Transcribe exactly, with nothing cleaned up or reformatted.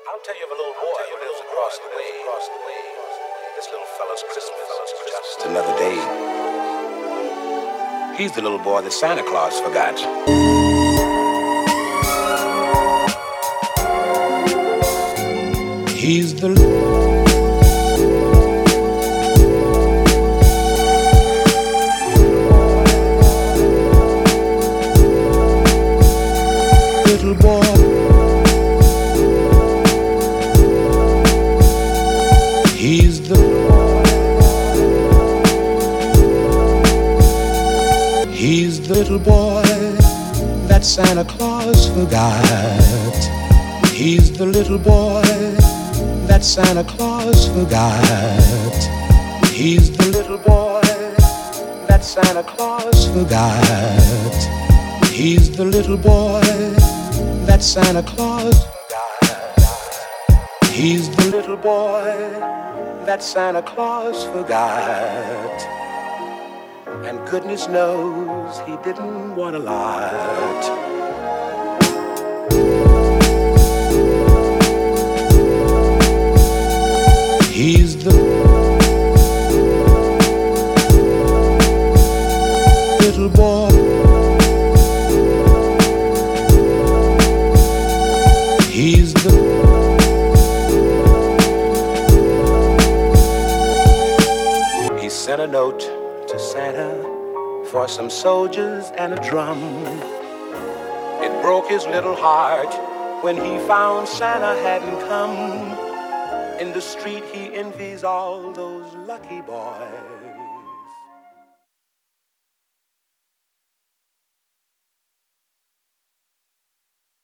I'll tell you of a little boy who lives across the way. Across the way. This little fella's Christmas is just another day. He's the little boy that Santa Claus forgot. He's the little boy. He's the He's the little boy that Santa Claus forgot. He's the little boy that Santa Claus forgot. He's the little boy that Santa Claus forgot. He's the little boy that Santa Claus forgot. He's the little boy that Santa Claus forgot. And goodness knows he didn't want a lot. He's the little boy. He's the He sent a note to Santa for some soldiers and a drum. It broke his little heart when he found Santa hadn't come. In the street he envies all those lucky boys